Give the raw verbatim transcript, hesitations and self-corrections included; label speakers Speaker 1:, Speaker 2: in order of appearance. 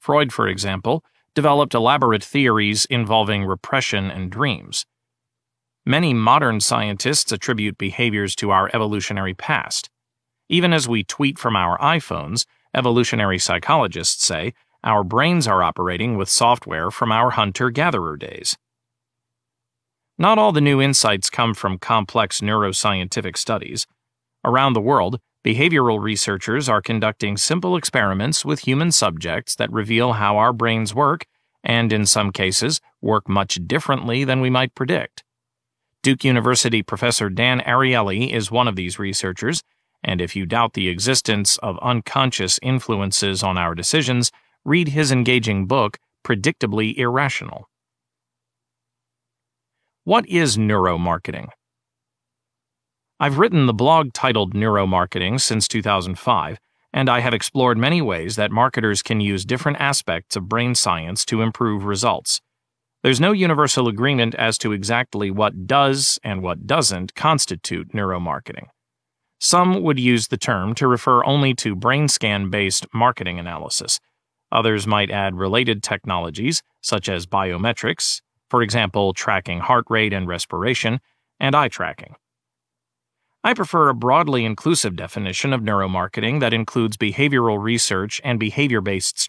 Speaker 1: Freud, for example, developed elaborate theories involving repression and dreams. Many modern scientists attribute behaviors to our evolutionary past. Even as we tweet from our iPhones, evolutionary psychologists say our brains are operating with software from our hunter-gatherer days. Not all the new insights come from complex neuroscientific studies. Around the world, behavioral researchers are conducting simple experiments with human subjects that reveal how our brains work and, in some cases, work much differently than we might predict. Duke University professor Dan Ariely is one of these researchers, and if you doubt the existence of unconscious influences on our decisions, read his engaging book, Predictably Irrational. What is neuromarketing? I've written the blog titled Neuromarketing since two thousand five, and I have explored many ways that marketers can use different aspects of brain science to improve results. There's no universal agreement as to exactly what does and what doesn't constitute neuromarketing. Some would use the term to refer only to brain scan-based marketing analysis. Others might add related technologies, such as biometrics, for example, tracking heart rate and respiration, and eye tracking. I prefer a broadly inclusive definition of neuromarketing that includes behavioral research and behavior-based